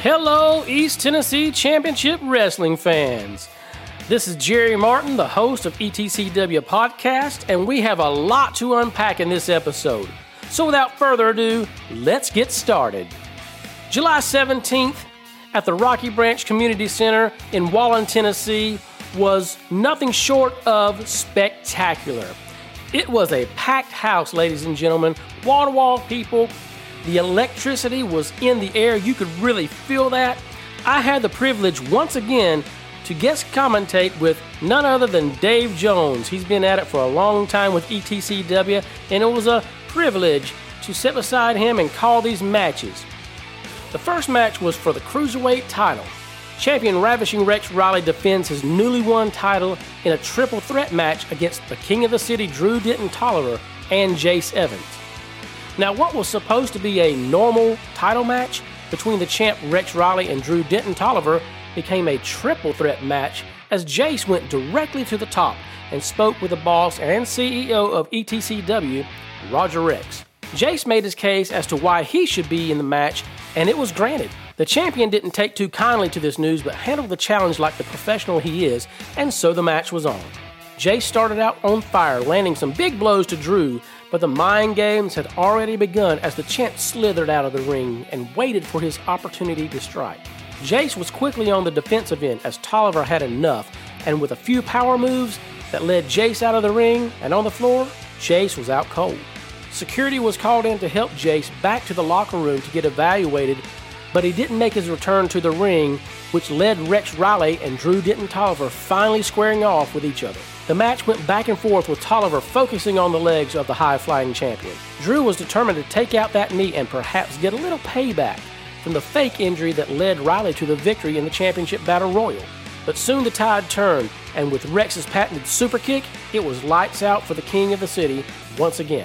Hello, East Tennessee Championship Wrestling fans. This is Jerry Martin, the host of ETCW Podcast, and we have a lot to unpack in this episode. So without further ado, let's get started. July 17th at the Rocky Branch Community Center in Wallen, Tennessee was nothing short of spectacular. It was a packed house, ladies and gentlemen, wall-to-wall people. The electricity was in the air. You could really feel that. I had the privilege once again to guest commentate with none other than Dave Jones. He's been at it for a long time with ETCW, and it was a privilege to sit beside him and call these matches. The first match was for the Cruiserweight title. Champion Ravishing Rex Riley defends his newly won title in a triple threat match against the King of the City, Drew Denton Tolliver, and Jace Evans. Now, what was supposed to be a normal title match between the champ Rex Riley and Drew Denton Tolliver became a triple threat match as Jace went directly to the top and spoke with the boss and CEO of ETCW, Roger Rex. Jace made his case as to why he should be in the match, and it was granted. The champion didn't take too kindly to this news, but handled the challenge like the professional he is, and so the match was on. Jace started out on fire, landing some big blows to Drew, but the mind games had already begun as the champ slithered out of the ring and waited for his opportunity to strike. Jace was quickly on the defensive end as Tolliver had enough, and with a few power moves that led Jace out of the ring and on the floor, Jace was out cold. Security was called in to help Jace back to the locker room to get evaluated, but he didn't make his return to the ring, which led Rex Riley and Drew Denton Tolliver finally squaring off with each other. The match went back and forth with Tolliver focusing on the legs of the high-flying champion. Drew was determined to take out that knee and perhaps get a little payback from the fake injury that led Riley to the victory in the championship battle royal. But soon the tide turned, and with Rex's patented super kick, it was lights out for the King of the City once again.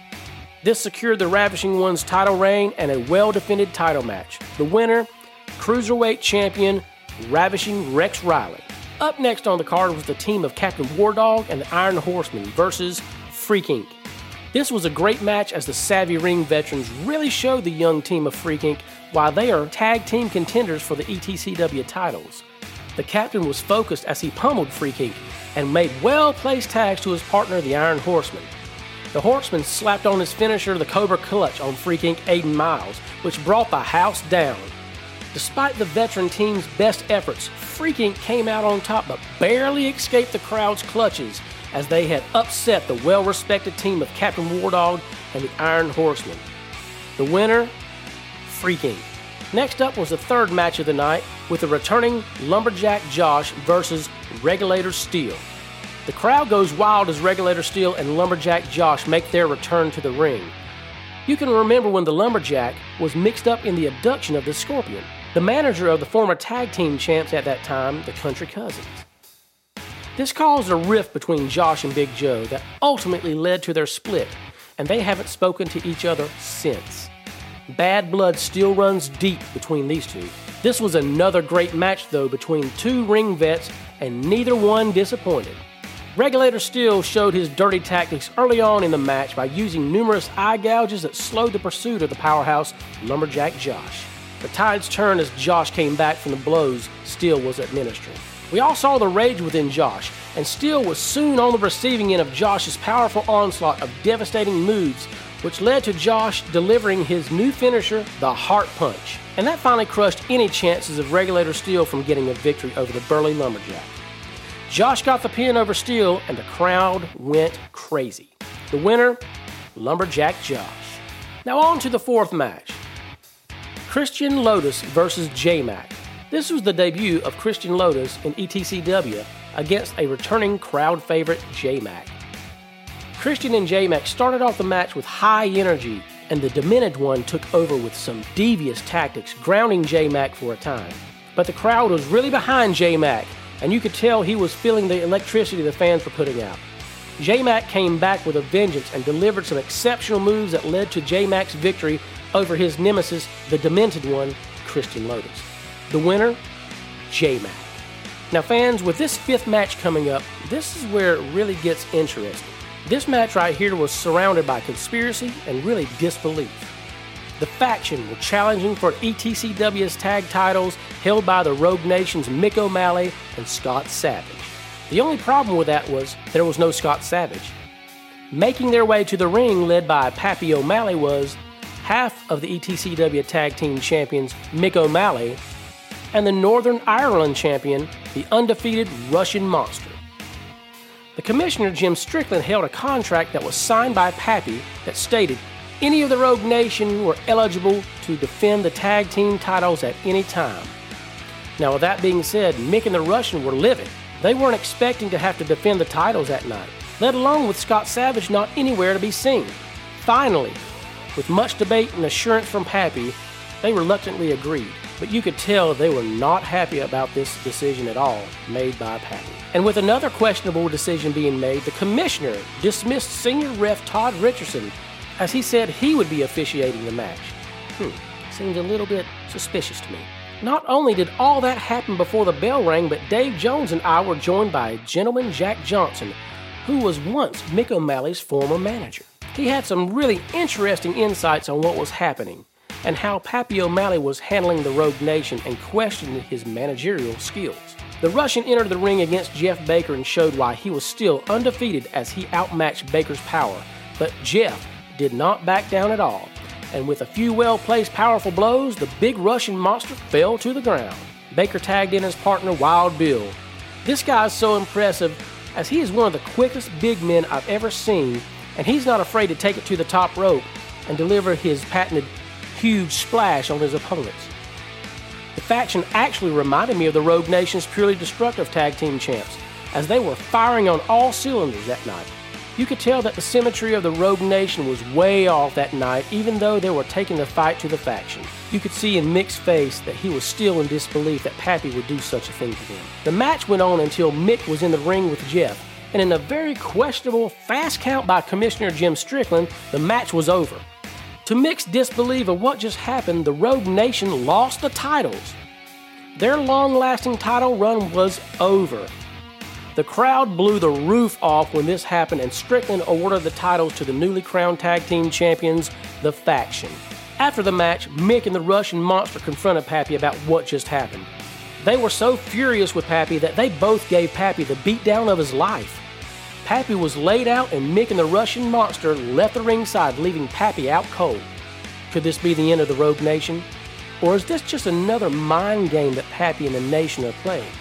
This secured the Ravishing One's title reign and a well-defended title match. The winner, Cruiserweight Champion Ravishing Rex Riley. Up next on the card was the team of Captain Wardog and the Iron Horsemen versus Freak Inc. This was a great match as the savvy ring veterans really showed the young team of Freak Inc. why they are tag team contenders for the ETCW titles. The captain was focused as he pummeled Freak Inc. and made well-placed tags to his partner, the Iron Horseman. The Horseman slapped on his finisher, the Cobra Clutch, on Freak Inc. Aiden Miles, which brought the house down. Despite the veteran team's best efforts, Freak Inc. came out on top but barely escaped the crowd's clutches as they had upset the well-respected team of Captain Wardog and the Iron Horseman. The winner, Freak Inc. Next up was the third match of the night with the returning Lumberjack Josh versus Regulator Steel. The crowd goes wild as Regulator Steel and Lumberjack Josh make their return to the ring. You can remember when the Lumberjack was mixed up in the abduction of the Scorpion, the manager of the former tag team champs at that time, the Country Cousins. This caused a rift between Josh and Big Joe that ultimately led to their split, and they haven't spoken to each other since. Bad blood still runs deep between these two. This was another great match though between two ring vets, and neither one disappointed. Regulator Steel showed his dirty tactics early on in the match by using numerous eye gouges that slowed the pursuit of the powerhouse Lumberjack Josh. The tides turned as Josh came back from the blows Steel was administering. We all saw the rage within Josh, and Steel was soon on the receiving end of Josh's powerful onslaught of devastating moves, which led to Josh delivering his new finisher, the Heart Punch. And that finally crushed any chances of Regulator Steel from getting a victory over the burly Lumberjack. Josh got the pin over Steel, and the crowd went crazy. The winner, Lumberjack Josh. Now on to the fourth match. Christian Lotus versus J-Mac. This was the debut of Christian Lotus in ETCW against a returning crowd favorite, J-Mac. Christian and J-Mac started off the match with high energy, and the Demented One took over with some devious tactics, grounding J-Mac for a time. But the crowd was really behind J-Mac, and you could tell he was feeling the electricity the fans were putting out. J-Mac came back with a vengeance and delivered some exceptional moves that led to J-Mac's victory over his nemesis, the Demented One, Christian Lotus. The winner, J-Mac. Now fans, with this fifth match coming up, this is where it really gets interesting. This match right here was surrounded by conspiracy and really disbelief. The Faction were challenging for ETCW's tag titles held by the Rogue Nation's Mick O'Malley and Scott Savage. The only problem with that was there was no Scott Savage. Making their way to the ring led by Pappy O'Malley was half of the ETCW Tag Team Champions Mick O'Malley and the Northern Ireland Champion, the undefeated Russian Monster. The Commissioner Jim Strickland held a contract that was signed by Pappy that stated any of the Rogue Nation were eligible to defend the tag team titles at any time. Now, with that being said, Mick and the Russian were livid. They weren't expecting to have to defend the titles that night, let alone with Scott Savage not anywhere to be seen. Finally, with much debate and assurance from Pappy, they reluctantly agreed, but you could tell they were not happy about this decision at all made by Pappy. And with another questionable decision being made, the Commissioner dismissed senior ref Todd Richardson as he said he would be officiating the match. Seems a little bit suspicious to me. Not only did all that happen before the bell rang, but Dave Jones and I were joined by Gentleman Jack Johnson, who was once Mick O'Malley's former manager. He had some really interesting insights on what was happening and how Pappy O'Malley was handling the Rogue Nation and questioned his managerial skills. The Russian entered the ring against Jeff Baker and showed why he was still undefeated as he outmatched Baker's power, but Jeff did not back down at all, and with a few well-placed powerful blows, the big Russian monster fell to the ground. Baker tagged in his partner Wild Bill. This guy is so impressive as he is one of the quickest big men I've ever seen, and he's not afraid to take it to the top rope and deliver his patented huge splash on his opponents. The Faction actually reminded me of the Rogue Nation's Purely Destructive Tag Team Champs, as they were firing on all cylinders that night. You could tell that the symmetry of the Rogue Nation was way off that night, even though they were taking the fight to the Faction. You could see in Mick's face that he was still in disbelief that Pappy would do such a thing to them. The match went on until Mick was in the ring with Jeff, and in a very questionable fast count by Commissioner Jim Strickland, the match was over. To Mick's disbelief of what just happened, the Rogue Nation lost the titles. Their long-lasting title run was over. The crowd blew the roof off when this happened, and Strickland awarded the titles to the newly crowned tag team champions, The Faction. After the match, Mick and the Russian Monster confronted Pappy about what just happened. They were so furious with Pappy that they both gave Pappy the beatdown of his life. Pappy was laid out, and Mick and the Russian Monster left the ringside, leaving Pappy out cold. Could this be the end of the Rogue Nation? Or is this just another mind game that Pappy and the Nation are playing?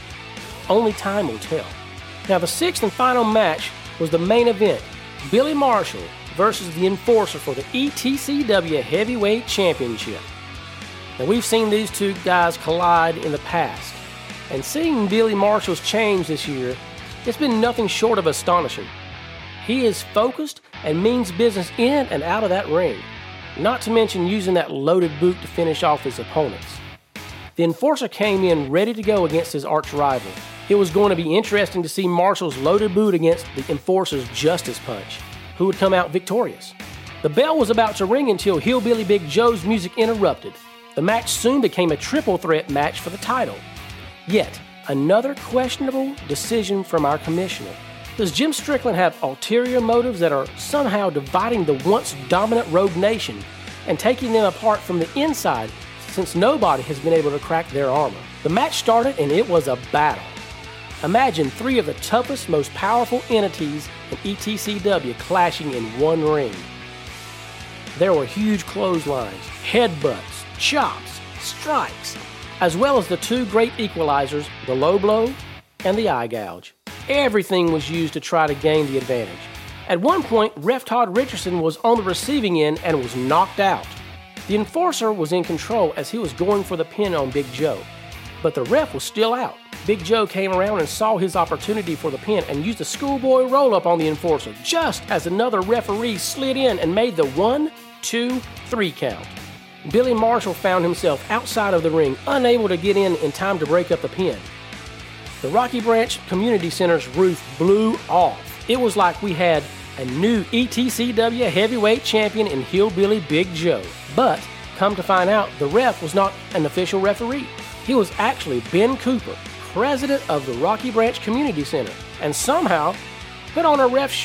Only time will tell. Now, the sixth and final match was the main event, Billy Marshall versus the Enforcer for the ETCW Heavyweight Championship. Now, we've seen these two guys collide in the past, and seeing Billy Marshall's change this year, it's been nothing short of astonishing. He is focused and means business in and out of that ring, not to mention using that loaded boot to finish off his opponents. The Enforcer came in ready to go against his arch rival. It was going to be interesting to see Marshall's loaded boot against the Enforcer's Justice Punch, who would come out victorious. The bell was about to ring until Hillbilly Big Joe's music interrupted. The match soon became a triple threat match for the title. Yet, another questionable decision from our commissioner. Does Jim Strickland have ulterior motives that are somehow dividing the once dominant Rogue Nation and taking them apart from the inside, since nobody has been able to crack their armor? The match started and it was a battle. Imagine three of the toughest, most powerful entities in ETCW clashing in one ring. There were huge clotheslines, headbutts, chops, strikes, as well as the two great equalizers, the low blow and the eye gouge. Everything was used to try to gain the advantage. At one point, Ref Todd Richardson was on the receiving end and was knocked out. The Enforcer was in control as he was going for the pin on Big Joe, but the ref was still out. Big Joe came around and saw his opportunity for the pin and used a schoolboy roll-up on the Enforcer just as another referee slid in and made the 1, 2, 3 count. Billy Marshall found himself outside of the ring, unable to get in time to break up the pin. The Rocky Branch Community Center's roof blew off. It was like we had a new ETCW heavyweight champion in Hillbilly Big Joe. But, come to find out, the ref was not an official referee. He was actually Ben Cooper, president of the Rocky Branch Community Center, and somehow put on a ref shirt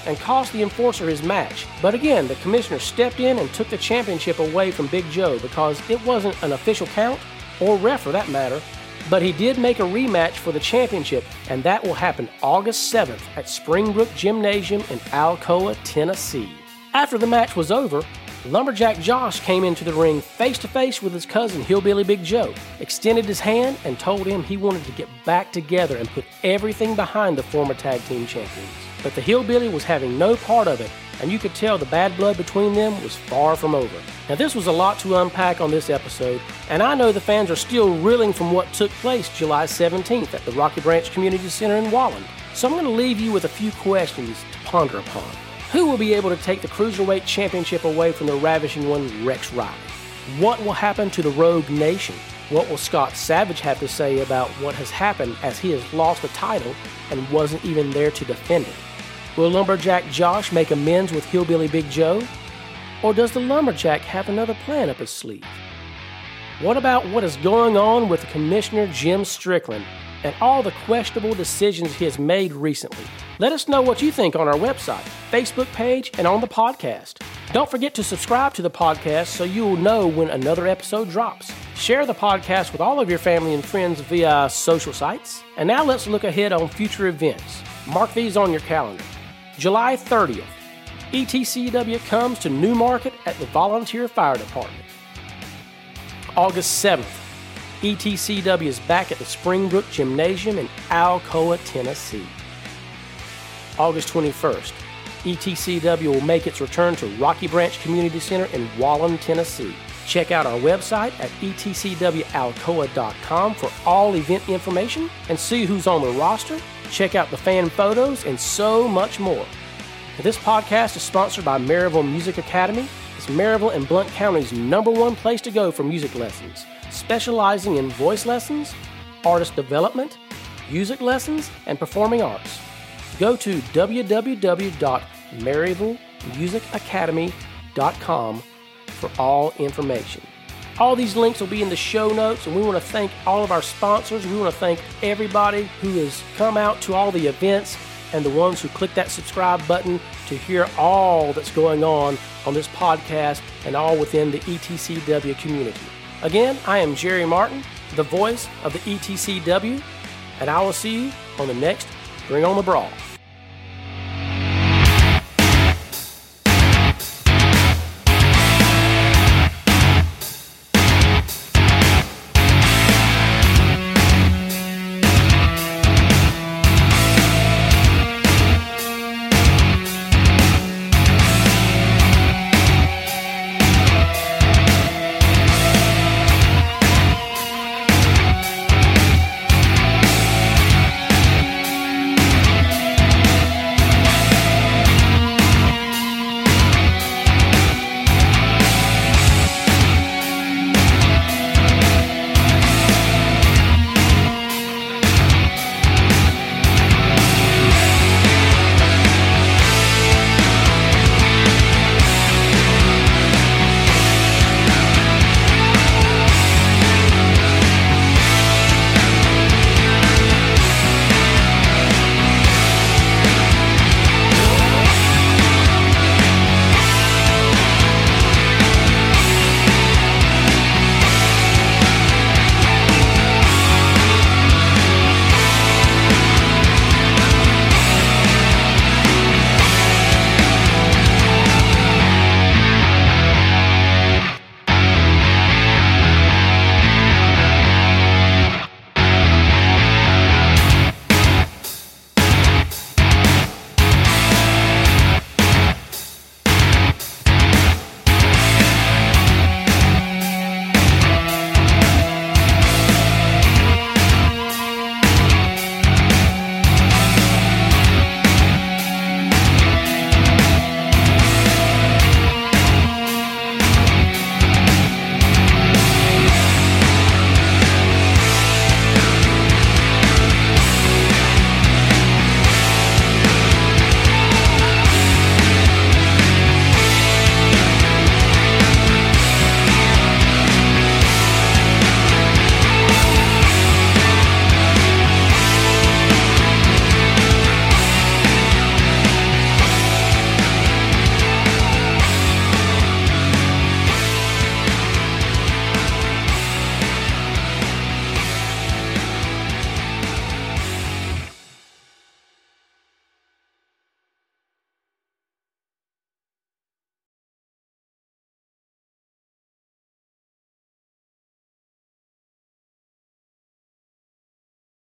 and cost the Enforcer his match. But again, the commissioner stepped in and took the championship away from Big Joe because it wasn't an official count, or ref for that matter. But he did make a rematch for the championship, and that will happen August 7th at Springbrook Gymnasium in Alcoa, Tennessee. After the match was over, Lumberjack Josh came into the ring face-to-face with his cousin Hillbilly Big Joe, extended his hand, and told him he wanted to get back together and put everything behind the former tag team champions. But the Hillbilly was having no part of it, and you could tell the bad blood between them was far from over. Now this was a lot to unpack on this episode, and I know the fans are still reeling from what took place July 17th at the Rocky Branch Community Center in Walland. So I'm going to leave you with a few questions to ponder upon. Who will be able to take the Cruiserweight Championship away from the ravishing one, Rex Riley? What will happen to the Rogue Nation? What will Scott Savage have to say about what has happened as he has lost the title and wasn't even there to defend it? Will Lumberjack Josh make amends with Hillbilly Big Joe? Or does the Lumberjack have another plan up his sleeve? What about what is going on with Commissioner Jim Strickland and all the questionable decisions he has made recently? Let us know what you think on our website, Facebook page, and on the podcast. Don't forget to subscribe to the podcast so you will know when another episode drops. Share the podcast with all of your family and friends via social sites. And now let's look ahead on future events. Mark these on your calendar. July 30th, ETCW comes to Newmarket at the Volunteer Fire Department. August 7th, ETCW is back at the Springbrook Gymnasium in Alcoa, Tennessee. August 21st, ETCW will make its return to Rocky Branch Community Center in Walland, Tennessee. Check out our website at etcwalcoa.com for all event information and see who's on the roster. Check out the fan photos and so much more. This podcast is sponsored by Maryville Music Academy. It's Maryville and Blount County's #1 place to go for music lessons, specializing in voice lessons, artist development, music lessons, and performing arts. Go to www.maryvillemusicacademy.com for all information. All these links will be in the show notes, and we want to thank all of our sponsors. We want to thank everybody who has come out to all the events and the ones who click that subscribe button to hear all that's going on this podcast and all within the ETCW community. Again, I am Jerry Martin, the voice of the ETCW, and I will see you on the next Bring On the Brawl.